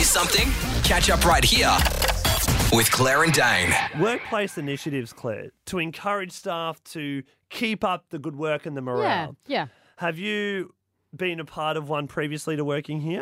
missed something? Catch up right here with Claire and Dane. Workplace initiatives, Claire, to encourage staff to keep up the good work and the morale. Yeah. Have you been a part of one previously to working here?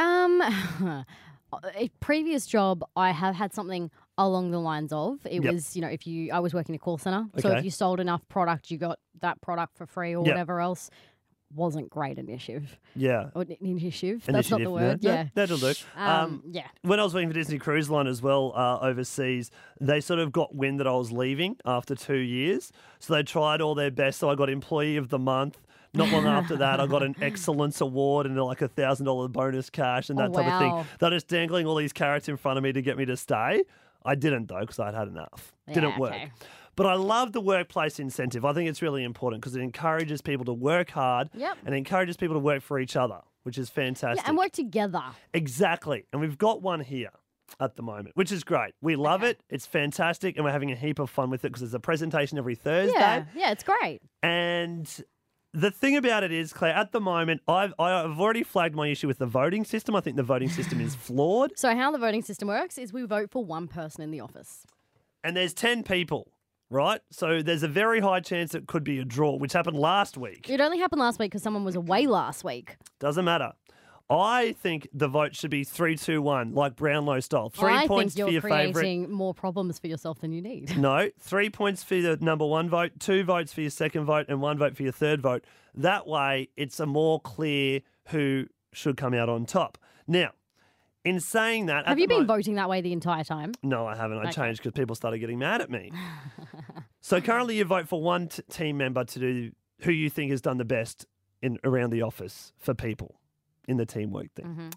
A previous job, I have had something along the lines of. It was, I was working in a call center. So Okay. if you sold enough product, you got that product for free or Yep. whatever else. Wasn't great initiative. Yeah. Or initiative. That's not the Initiative, word. no, Yeah. That'll do. Yeah. When I was working for Disney Cruise Line as well overseas, they sort of got wind that I was leaving after 2 years. So they tried all their best. So I got Employee of the Month. Not long after that, I got an Excellence Award and like $1,000 bonus cash and that type of wow. thing. They're just dangling all these carrots in front of me to get me to stay. I didn't though because I'd had enough. Didn't work. Okay. But I love the workplace incentive. I think it's really important because it encourages people to work hard Yep. and encourages people to work for each other, which is fantastic. Yeah, and work together. Exactly. And we've got one here at the moment, which is great. We love it. It's fantastic. And we're having a heap of fun with it because there's a presentation every Thursday. Yeah, it's great. And the thing about it is, Claire, at the moment, I've already flagged my issue with the voting system. I think the voting system is flawed. So how the voting system works is we vote for one person in the office. And there's 10 people, right? So there's a very high chance it could be a draw, which happened last week. It only happened last week because someone was away last week. Doesn't matter. I think the vote should be 3-2-1, like Brownlow style. 3 I points think for you're your favourite. creating more problems for yourself than you need. No, 3 points for the number one vote, 2 votes for your second vote, and 1 vote for your third vote. That way, it's a more clear who should come out on top. Now, in saying that... Have you been voting that way the entire time? No, I haven't. I Okay. changed because people started getting mad at me. So currently you vote for one team member to do who you think has done the best around the office for people in the teamwork thing. Mm-hmm.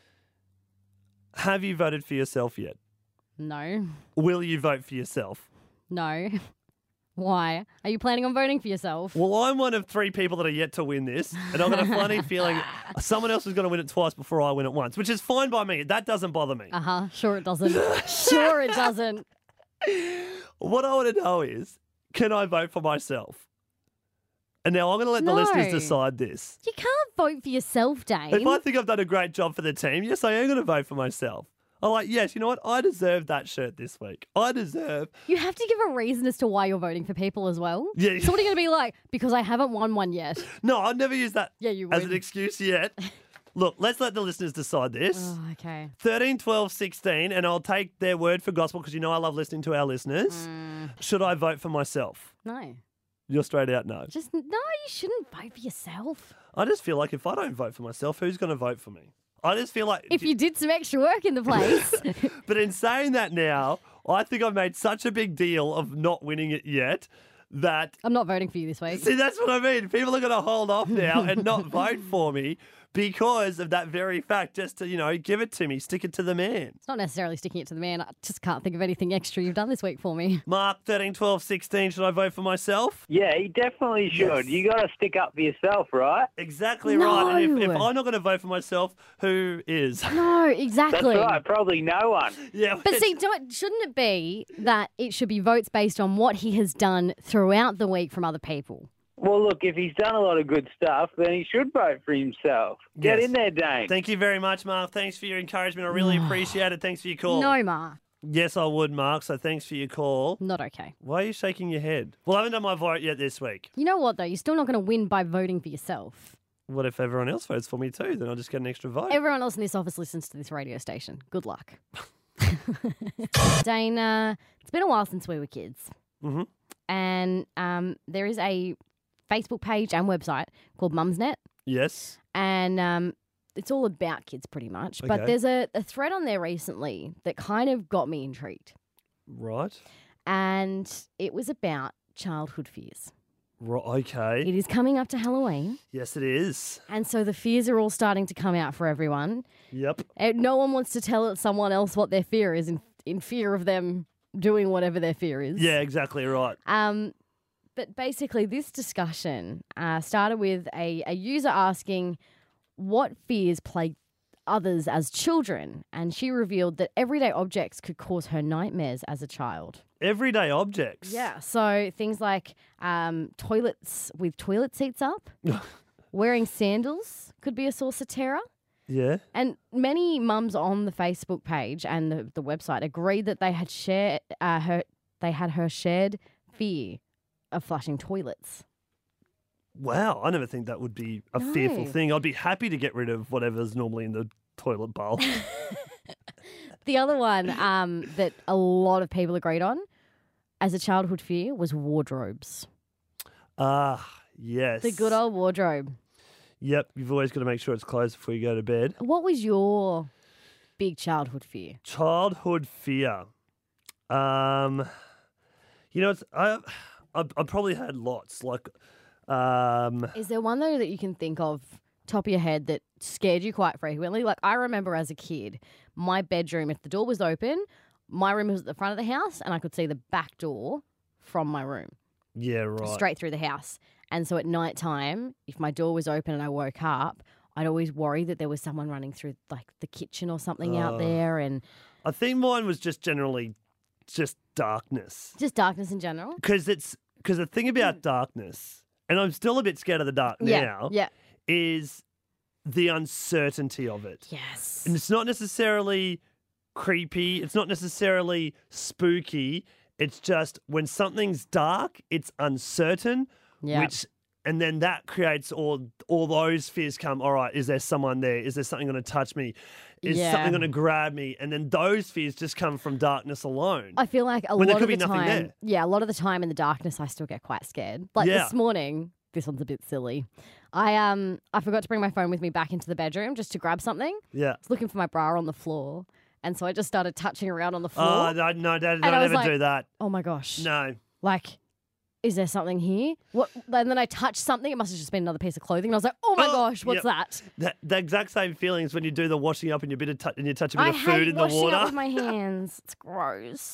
Have you voted for yourself yet? No. Will you vote for yourself? No. Why? Are you planning on voting for yourself? Well, I'm one of 3 people that are yet to win this, and I've got a funny feeling someone else is going to win it twice before I win it once, which is fine by me. That doesn't bother me. Uh-huh. Sure it doesn't. Sure it doesn't. What I want to know is, can I vote for myself? And now I'm going to let the No. listeners decide this. You can't vote for yourself, Dane. If I think I've done a great job for the team, yes, I am going to vote for myself. I'm like, yes, you know what? I deserve that shirt this week. I deserve... You have to give a reason as to why you're voting for people as well. Yeah. So what are you going to be like? Because I haven't won one yet. No, I'd never use that Yeah, you as would. an excuse yet. Look, let's let the listeners decide this. Oh, okay. 13, 12, 16, and I'll take their word for gospel because you know I love listening to our listeners. Should I vote for myself? No. You're straight out no. No, you shouldn't vote for yourself. I just feel like if I don't vote for myself, who's going to vote for me? I just feel like... If you did some extra work in the place. But in saying that now, I think I've made such a big deal of not winning it yet that... I'm not voting for you this week. See, that's what I mean. People are going to hold off now and not vote for me because of that very fact, just to, give it to me, stick it to the man. It's not necessarily sticking it to the man. I just can't think of anything extra you've done this week for me. Mark, 13, 12, 16, should I vote for myself? Yeah, you definitely should. Yes. You got to stick up for yourself, right? Exactly right. And if No. I'm not going to vote for myself, who is? No, That's exactly. right. Probably no one. Yeah, But see, shouldn't it be that it should be votes based on what he has done throughout the week from other people? Well, look, if he's done a lot of good stuff, then he should vote for himself. Get Yes. in there, Dane. Thank you very much, Mark. Thanks for your encouragement. I really appreciate it. Thanks for your call. No, Ma. Yes, I would, Mark. So thanks for your call. Not okay. Why are you shaking your head? Well, I haven't done my vote yet this week. You know what, though? You're still not going to win by voting for yourself. What if everyone else votes for me too? Then I'll just get an extra vote. Everyone else in this office listens to this radio station. Good luck. Dane, it's been a while since we were kids. Mhm. And there is a Facebook page and website called Mumsnet. Yes. And it's all about kids pretty much. But Okay. there's a thread on there recently that kind of got me intrigued. Right. And it was about childhood fears. Right. Okay. It is coming up to Halloween. Yes, it is. And so the fears are all starting to come out for everyone. Yep. And no one wants to tell someone else what their fear is in fear of them doing whatever their fear is. Yeah, exactly right. But basically, this discussion started with a user asking what fears plague others as children, and she revealed that everyday objects could cause her nightmares as a child. Everyday objects. Yeah, so things like toilets with toilet seats up, wearing sandals could be a source of terror. Yeah. And many mums on the Facebook page and the website agreed that they had her shared fear of flushing toilets. Wow. I never think that would be a fearful No. thing. I'd be happy to get rid of whatever's normally in the toilet bowl. The other one that a lot of people agreed on as a childhood fear was wardrobes. Yes. The good old wardrobe. Yep. You've always got to make sure it's closed before you go to bed. What was your big childhood fear? Childhood fear. You know, I probably had lots. Like, Is there one though that you can think of top of your head that scared you quite frequently? Like I remember as a kid, my bedroom, if the door was open, my room was at the front of the house and I could see the back door from my room yeah, right. straight through the house. And so at night time, if my door was open and I woke up, I'd always worry that there was someone running through like the kitchen or something out there, and I think mine was just generally just darkness. just darkness in general. Because the thing about darkness, and I'm still a bit scared of the dark now, Yeah. is the uncertainty of it. Yes. And it's not necessarily creepy. It's not necessarily spooky. It's just when something's dark, it's uncertain. Yeah. And then that creates all those fears come. All right, is there someone there? Is there something going to touch me? Is Yeah. something going to grab me? And then those fears just come from darkness alone. I feel like a When there lot could of be the nothing time, there. yeah, a lot of the time in the darkness, I still get quite scared. Like Yeah. this morning, this one's a bit silly. I forgot to bring my phone with me back into the bedroom just to grab something. Yeah. I was looking for my bra on the floor, and so I just started touching around on the floor. Oh, no, Dad, I don't was ever like- do that. Oh my gosh! No. Like, is there something here? What? And then I touched something. It must have just been another piece of clothing. And I was like, oh my Oh, gosh, what's yep. that? The exact same feelings when you do the washing up and you touch a bit I of food hate in the washing water. up with my hands. It's gross.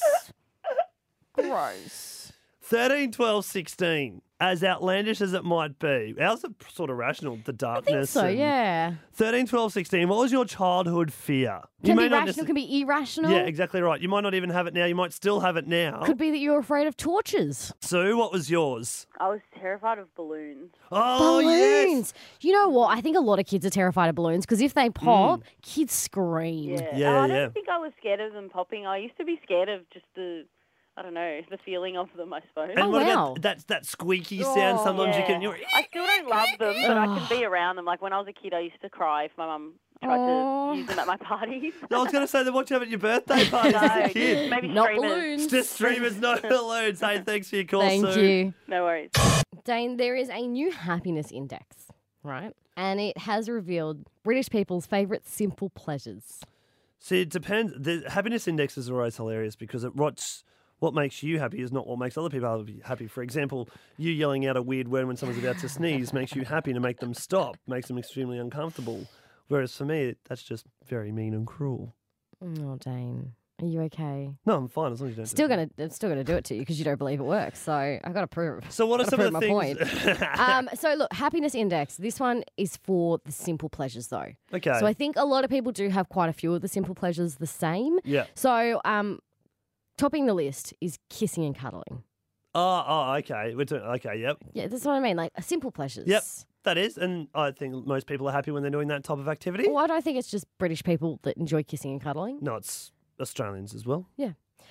Gross. 13, 12, 16. As outlandish as it might be, ours are sort of rational, the I think darkness. so, and- yeah. 13, 12, 16. What was your childhood fear? Can be not rational, can be irrational. Yeah, exactly right. You might not even have it now. You might still have it now. Could be that you're afraid of torches. Sue, what was yours? I was terrified of balloons. Oh, Balloons. yes. You know what? I think a lot of kids are terrified of balloons because if they pop, kids scream. Yeah. Yeah, I yeah. don't think I was scared of them popping. I used to be scared of just the feeling of them, I suppose. And Oh, what wow. about that squeaky sound? Oh, Sometimes you Yeah. can. You're, I still don't love them, but I can be around them. Like when I was a kid, I used to cry if my mum tried Oh. to use them at my parties. I was going to say that what you have at your birthday parties as a No, kid. maybe Not streamers. balloons. Just streamers, no balloons. Hey, thanks for your call, Thank Sue. you. No worries. Dane, there is a new happiness index, right? And it has revealed British people's favourite simple pleasures. See, it depends. The happiness indexes are always hilarious because what makes you happy is not what makes other people happy. For example, you yelling out a weird word when someone's about to sneeze makes you happy to make them stop, makes them extremely uncomfortable. Whereas for me, that's just very mean and cruel. Oh, Dane. Are you okay? No, I'm fine as long as you don't. I'm still gonna do it to you because you don't believe it works. So I've got to prove. So what are gotta some of the prove my things? So look, happiness index. This one is for the simple pleasures, though. Okay. So I think a lot of people do have quite a few of the simple pleasures the same. Yeah. So topping the list is kissing and cuddling. Oh, okay. Okay, yep. Yeah, that's what I mean. Like simple pleasures. Yep. That is, and I think most people are happy when they're doing that type of activity. Well, I don't think it's just British people that enjoy kissing and cuddling. No, it's Australians as well. Yeah.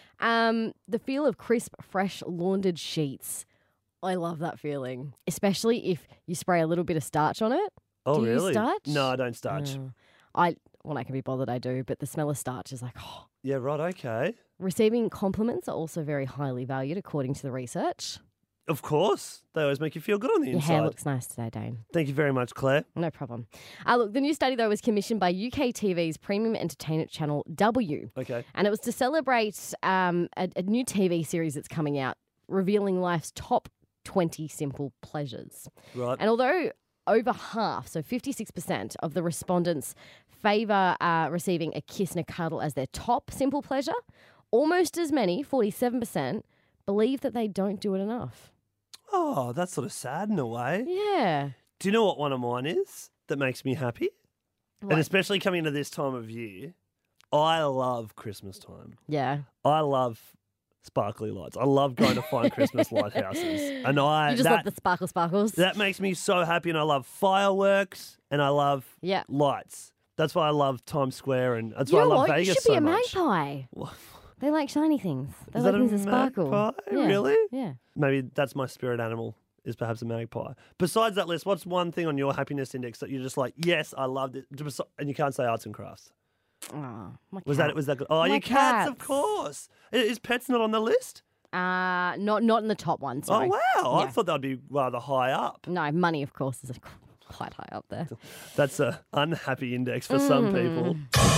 The feel of crisp, fresh, laundered sheets. I love that feeling, especially if you spray a little bit of starch on it. Oh, Do you really? starch? No, I don't starch. When I can be bothered, I do. But the smell of starch is like, oh. Yeah, right, okay. Receiving compliments are also very highly valued, according to the research. Of course. They always make you feel good on the Your inside. hair looks nice today, Dane. Thank you very much, Claire. No problem. Look, the new study, though, was commissioned by UK TV's premium entertainment channel W. Okay. And it was to celebrate a new TV series that's coming out, revealing life's top 20 simple pleasures. Right. And although over half, so 56% of the respondents favour receiving a kiss and a cuddle as their top simple pleasure, almost as many, 47%, believe that they don't do it enough. Oh, that's sort of sad in a way. Yeah. Do you know what one of mine is that makes me happy? What? And especially coming into this time of year, I love Christmas time. Yeah. I love sparkly lights. I love going to find Christmas lighthouses. And You just love the sparkles. that makes me so happy. And I love fireworks and I love Yeah. lights. That's why I love Times Square, and that's You why I know love what? Vegas You should so be a much. magpie. They like shiny things. They Is like that things a that sparkle. magpie? Yeah. Really? Yeah. Maybe that's my spirit animal, is perhaps a magpie. Besides that list, what's one thing on your happiness index that you're just like, yes, I loved it, and you can't say arts and crafts? Oh, my Was cat. that good? Oh, My your cats, of cats. course. Is pets not on the list? Not in the top one. Sorry. Oh, wow. I Yeah. thought that'd be rather high up. No, money, of course, is quite high up there. That's a unhappy index for some people.